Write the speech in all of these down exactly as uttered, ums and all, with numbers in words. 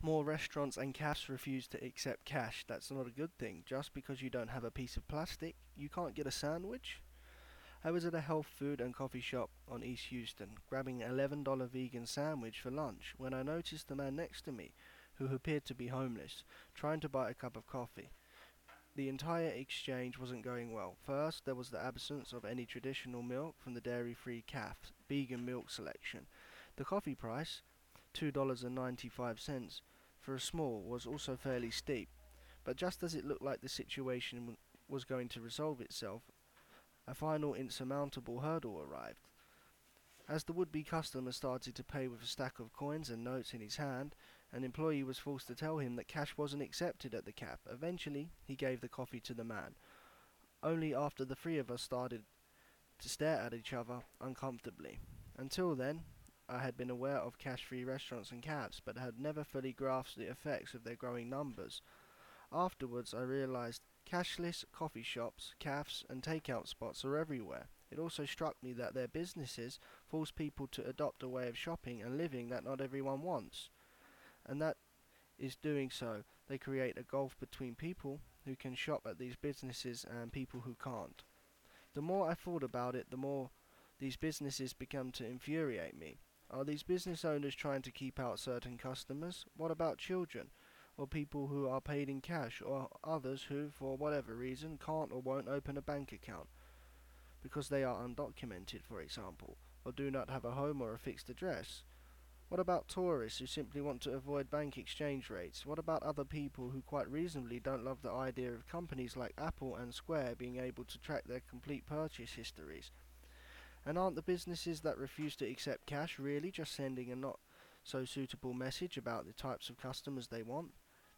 More restaurants and cafes refuse to accept cash. That's not a good thing. Just because you don't have a piece of plastic, you can't get a sandwich? I was at a health food and coffee shop on East Houston, grabbing an eleven dollars vegan sandwich for lunch, when I noticed the man next to me, who appeared to be homeless, trying to buy a cup of coffee. The entire exchange wasn't going well. First, there was the absence of any traditional milk from the dairy-free cafe's vegan milk selection. The coffee price, two dollars and ninety-five cents for a small, was also fairly steep. But just as it looked like the situation w- was going to resolve itself, a final insurmountable hurdle arrived. As the would-be customer started to pay with a stack of coins and notes in his hand, an employee was forced to tell him that cash wasn't accepted at the cap. Eventually, he gave the coffee to the man. Only after the three of us started to stare at each other uncomfortably. Until then, I had been aware of cash-free restaurants and cabs, but had never fully grasped the effects of their growing numbers. Afterwards, I realized cashless coffee shops, cafes, and takeout spots are everywhere. It also struck me that their businesses force people to adopt a way of shopping and living that not everyone wants. And that is doing so, they create a gulf between people who can shop at these businesses and people who can't. The more I thought about it, the more these businesses began to infuriate me. Are these business owners trying to keep out certain customers? What about children? Or people who are paid in cash, or others who, for whatever reason, can't or won't open a bank account because they are undocumented, for example, or do not have a home or a fixed address? What about tourists who simply want to avoid bank exchange rates? What about other people who quite reasonably don't love the idea of companies like Apple and Square being able to track their complete purchase histories? And aren't the businesses that refuse to accept cash really just sending a not so suitable message about the types of customers they want?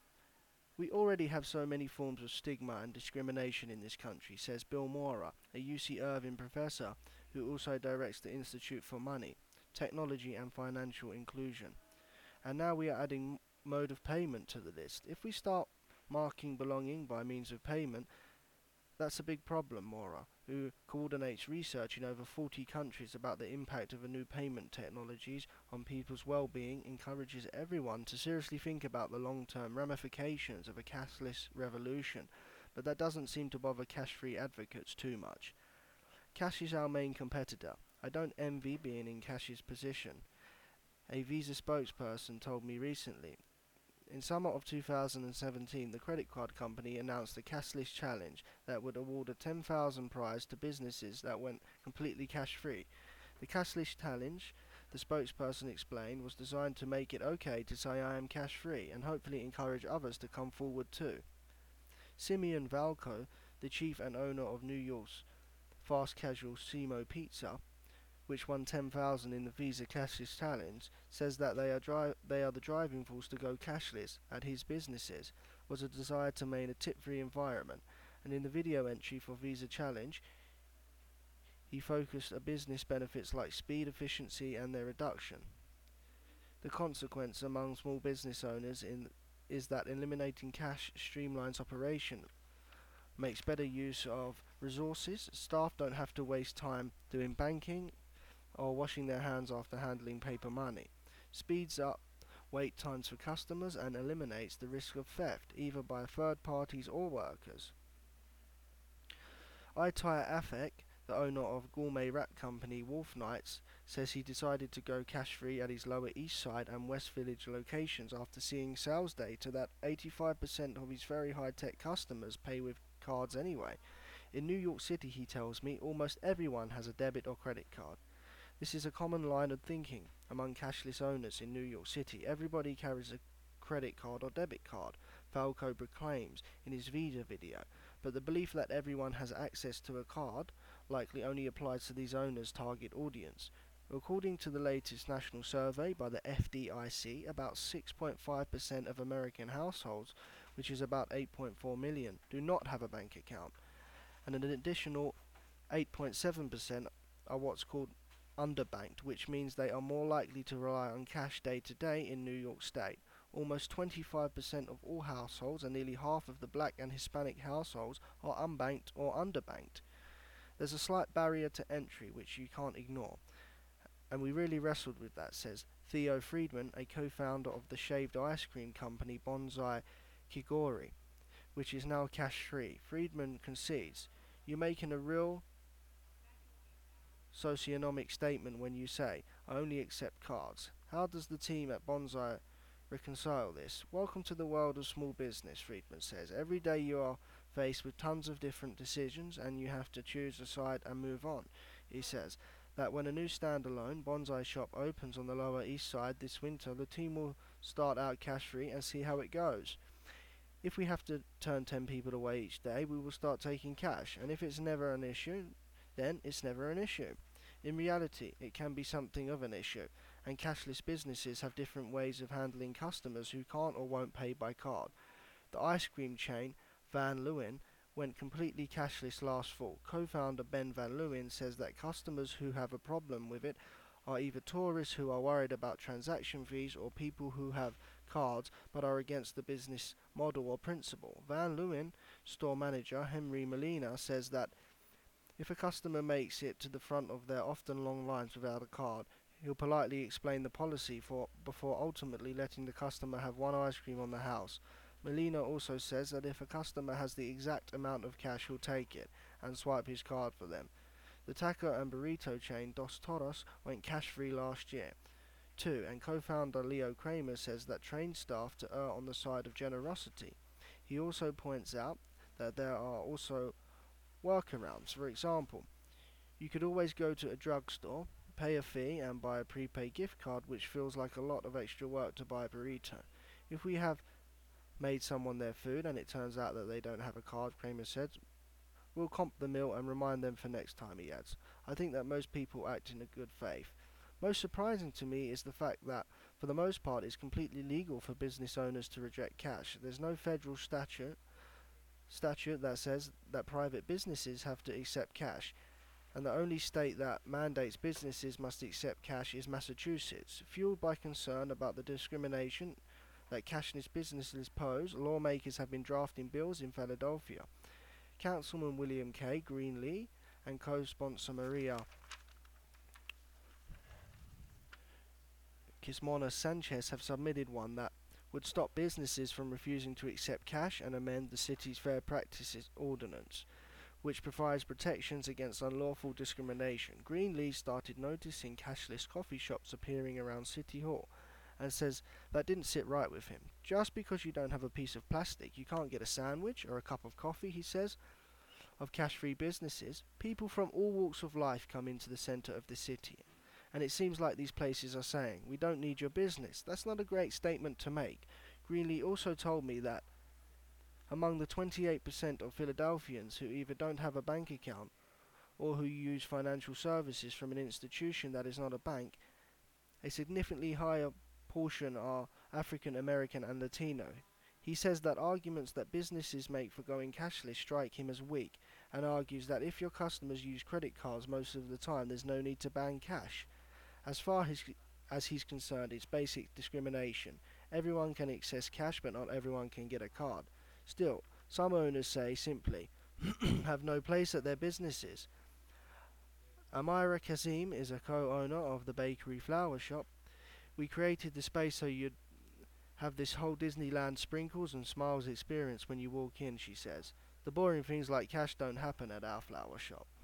We already have so many forms of stigma and discrimination in this country, says Bill Mora, a U C Irvine professor who also directs the Institute for Money, Technology and Financial Inclusion. And now we are adding m- mode of payment to the list. If we start marking belonging by means of payment, that's a big problem, Mora, who coordinates research in over forty countries about the impact of a new payment technologies on people's well-being, encourages everyone to seriously think about the long-term ramifications of a cashless revolution, but that doesn't seem to bother cash-free advocates too much. Cash is our main competitor. I don't envy being in Cash's position, a Visa spokesperson told me recently. In summer of two thousand seventeen, the credit card company announced a cashless challenge that would award a ten thousand prize to businesses that went completely cash-free. The cashless challenge, the spokesperson explained, was designed to make it okay to say I am cash-free and hopefully encourage others to come forward too. Simeon Valco, the chief and owner of New York's fast casual Simo Pizza, which won ten thousand in the Visa Cashless Challenge, says that they are dri- they are the driving force to go cashless at his businesses, was a desire to maintain a tip-free environment. And in the video entry for Visa Challenge, he focused on business benefits like speed, efficiency, and their reduction. The consequence among small business owners in is that eliminating cash streamlines operation, makes better use of resources. Staff don't have to waste time doing banking or washing their hands after handling paper money, speeds up wait times for customers, and eliminates the risk of theft, either by third parties or workers. Itaya Afek, the owner of gourmet wrap company Wolf Nights, says he decided to go cash-free at his Lower East Side and West Village locations after seeing sales data that eighty-five percent of his very high-tech customers pay with cards anyway. In New York City, he tells me, almost everyone has a debit or credit card. This is a common line of thinking among cashless owners in New York City. Everybody carries a credit card or debit card, Falco proclaims in his Visa video. But the belief that everyone has access to a card likely only applies to these owners' target audience. According to the latest national survey by the F D I C, about six point five percent of American households, which is about eight point four million, do not have a bank account, and an additional eight point seven percent are what's called underbanked, which means they are more likely to rely on cash day to day in New York State. Almost twenty-five percent of all households and nearly half of the black and Hispanic households are unbanked or underbanked. There's a slight barrier to entry which you can't ignore, and we really wrestled with that, says Theo Friedman, a co-founder of the shaved ice cream company Bonsai Kigori, which is now cash-free. Friedman concedes, "You're making a real socioeconomic statement when you say, I only accept cards. How does the team at Bonsai reconcile this? Welcome to the world of small business," Friedman says. "Every day you are faced with tons of different decisions and you have to choose a side and move on." He says that when a new standalone bonsai shop opens on the Lower East Side this winter, the team will start out cash-free and see how it goes. "If we have to turn ten people away each day, we will start taking cash, and if it's never an issue, then it's never an issue. In reality, it can be something of an issue, and cashless businesses have different ways of handling customers who can't or won't pay by card. The ice cream chain Van Leeuwen went completely cashless last fall. Co-founder Ben Van Leeuwen says that customers who have a problem with it are either tourists who are worried about transaction fees or people who have cards but are against the business model or principle. Van Leeuwen store manager Henry Molina says that if a customer makes it to the front of their often long lines without a card, he'll politely explain the policy for before ultimately letting the customer have one ice cream on the house. Molina also says that if a customer has the exact amount of cash, he'll take it and swipe his card for them. The taco and burrito chain Dos Toros went cash-free last year, too, and co-founder Leo Kramer says that trained staff to err on the side of generosity. He also points out that there are also workarounds. For example, you could always go to a drugstore, pay a fee, and buy a prepaid gift card, which feels like a lot of extra work to buy a burrito. If we have made someone their food and it turns out that they don't have a card, Kramer said, we'll comp the meal and remind them for next time, he adds. I think that most people act in a good faith. Most surprising to me is the fact that, for the most part, it's completely legal for business owners to reject cash. There's no federal statute statute that says that private businesses have to accept cash, and the only state that mandates businesses must accept cash is Massachusetts. Fueled by concern about the discrimination that cashless businesses pose, lawmakers have been drafting bills in Philadelphia. Councilman William K. Greenlee and co-sponsor Maria Quismona Sanchez have submitted one that would stop businesses from refusing to accept cash and amend the city's Fair Practices Ordinance, which provides protections against unlawful discrimination. Greenlee started noticing cashless coffee shops appearing around City Hall and says that didn't sit right with him. Just because you don't have a piece of plastic, you can't get a sandwich or a cup of coffee, he says. Of cash-free businesses, people from all walks of life come into the centre of the city, and it seems like these places are saying, we don't need your business. That's not a great statement to make. Greenlee also told me that among the twenty-eight percent of Philadelphians who either don't have a bank account or who use financial services from an institution that is not a bank, a significantly higher portion are African American and Latino. He says that arguments that businesses make for going cashless strike him as weak, and argues that if your customers use credit cards most of the time, there's no need to ban cash. As far as, as he's concerned, it's basic discrimination. Everyone can access cash, but not everyone can get a card. Still, some owners say simply, have no place at their businesses. Amira Kazim is a co-owner of the bakery flower shop. We created the space so you'd have this whole Disneyland sprinkles and smiles experience when you walk in, she says. The boring things like cash don't happen at our flower shop.